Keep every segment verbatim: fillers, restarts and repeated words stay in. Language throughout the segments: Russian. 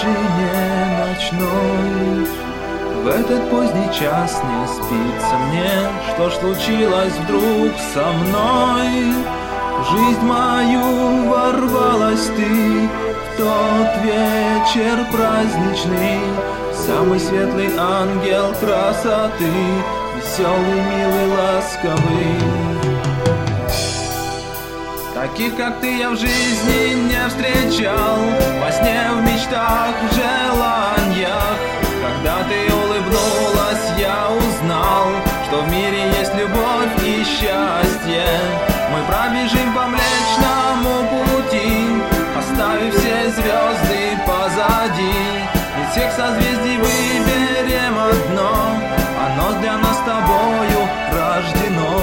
тишине ночной. В этот поздний час не спится мне, что ж случилось вдруг со мной. В жизнь мою ворвалась ты в тот вечер праздничный, самый светлый ангел красоты, веселый, милый, ласковый. Таких, как ты, я в жизни не встречал, во сне, в мечтах, в желаниях. Когда ты улыбнулась, я узнал, что в мире есть любовь и счастье. Мы пробежим по Млечному пути, оставив все звезды позади. Из всех созвездий выберем одно, оно для нас с тобою рождено.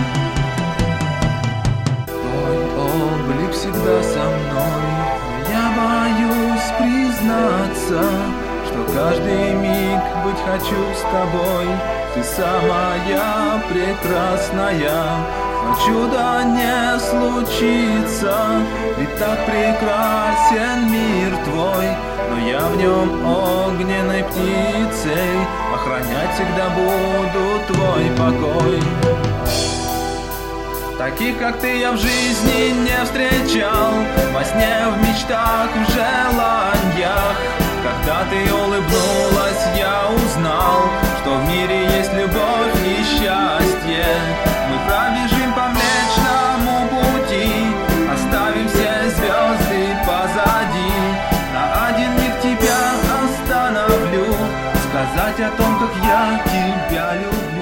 Облик всегда со мной, но я боюсь признаться, что каждый миг быть хочу с тобой. Ты самая прекрасная, но чудо не случится, ведь так прекрасен мир твой. Но я в нем огненной птицей, охранять всегда буду твой покой. Таких, как ты, я в жизни не встречал, во сне, в мечтах, в желаниях. Когда ты улыбнулась, я узнал, что в мире есть любовь и счастье. Мы пробежим по Млечному пути, оставим все звезды позади. На один миг тебя остановлю, сказать о том, как я тебя люблю.